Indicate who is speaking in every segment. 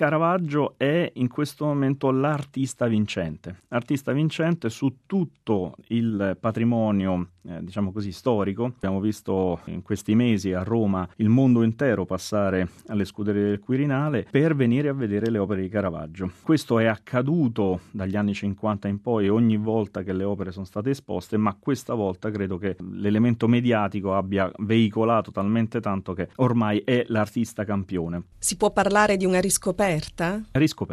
Speaker 1: Caravaggio è in questo momento l'artista vincente su tutto il patrimonio diciamo così storico. Abbiamo visto in questi mesi a Roma il mondo intero passare alle scuderie del Quirinale per venire a vedere le opere di Caravaggio. Questo è accaduto dagli anni 50 in poi ogni volta che le opere sono state esposte, ma questa volta credo che l'elemento mediatico abbia veicolato talmente tanto che ormai è l'artista campione.
Speaker 2: Si può parlare di una riscoperta?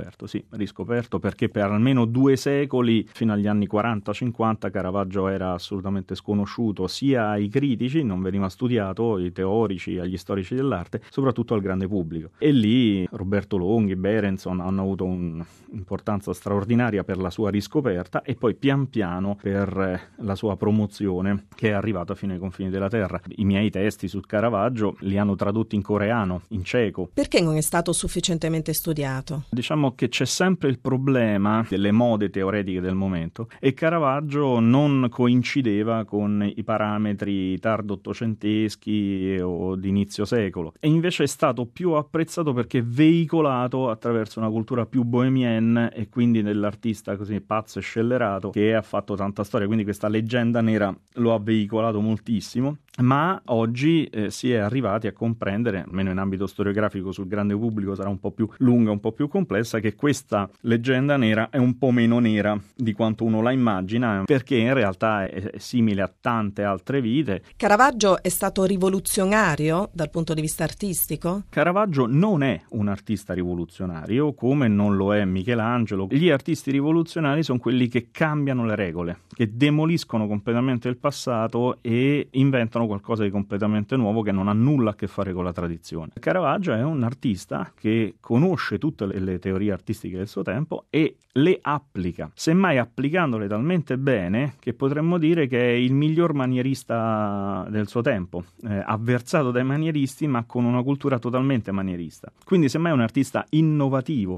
Speaker 1: Riscoperto perché per almeno 2 secoli, fino agli anni 40-50, Caravaggio era assolutamente sconosciuto sia ai critici, non veniva studiato, ai teorici, agli storici dell'arte, soprattutto al grande pubblico. E lì Roberto Longhi, Berenson hanno avuto un'importanza straordinaria per la sua riscoperta e poi pian piano per la sua promozione, che è arrivata fino ai confini della terra. I miei testi su Caravaggio li hanno tradotti in coreano, in ceco.
Speaker 2: Perché non è stato sufficientemente studiato?
Speaker 1: Diciamo che c'è sempre il problema delle mode teoretiche del momento e Caravaggio non coincideva con i parametri tardo ottocenteschi o di inizio secolo, e invece è stato più apprezzato perché veicolato attraverso una cultura più bohemienne e quindi dell'artista così pazzo e scellerato che ha fatto tanta storia, quindi questa leggenda nera lo ha veicolato moltissimo. Ma oggi si è arrivati a comprendere, almeno in ambito storiografico sul grande pubblico sarà un po' più lunga, un po' più complessa, che questa leggenda nera è un po' meno nera di quanto uno la immagina, perché in realtà è simile a tante altre vite.
Speaker 2: Caravaggio è stato rivoluzionario dal punto di vista artistico?
Speaker 1: Caravaggio non è un artista rivoluzionario, come non lo è Michelangelo. Gli artisti rivoluzionari sono quelli che cambiano le regole, che demoliscono completamente il passato e inventano qualcosa di completamente nuovo che non ha nulla a che fare con la tradizione. Caravaggio è un artista che conosce tutte le teorie artistiche del suo tempo e le applica, semmai applicandole talmente bene che potremmo dire che è il miglior manierista del suo tempo, avversato dai manieristi ma con una cultura totalmente manierista. Quindi semmai è un artista innovativo